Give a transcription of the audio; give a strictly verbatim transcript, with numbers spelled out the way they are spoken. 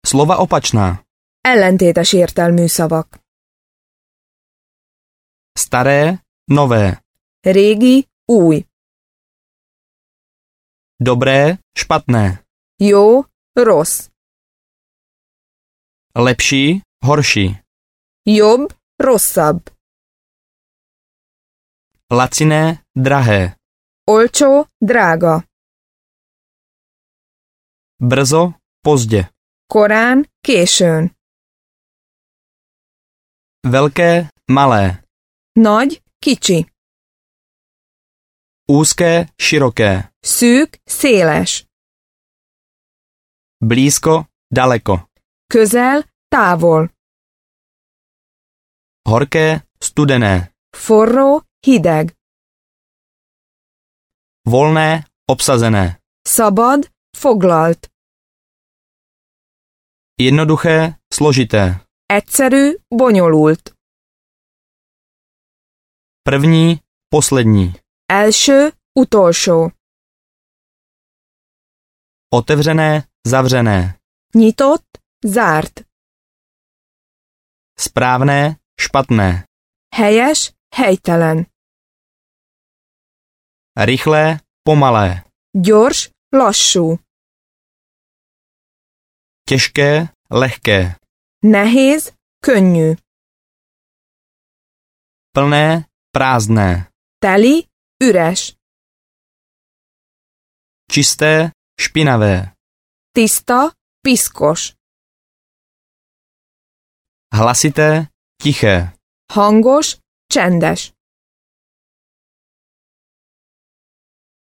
Slova opačná. Ellentétes értelmű szavak. Staré, nové. Régi, új. Dobré, špatné. Jó, rossz. Lepší, horší. Jobb, rosszabb. Laciné, drahé. Olcsó, drága. Brzo, pozdě. Korán, későn. Velké, malé. Nagy, kicsi. Úzké, široké. Szűk, széles. Blízko, daleko. Közel, távol. Horké, studené. Forró, hideg. Volné, obsazené. Szabad, foglalt. Jednoduché, složité. Egyszerű, bonyolult. První, poslední. Első, utolsó. Otevřené, zavřené. Nyitott, zárt. Správné, špatné. Helyes, helytelen. Rychlé, pomalé. Gyors, lassú. Těžké, lehké. Nehéz, könnyű. Plné, prázdné. Teli, üres. Čisté, špinavé. Tiszta, piszkos. Hlasité, tiché. Hangos, csendes.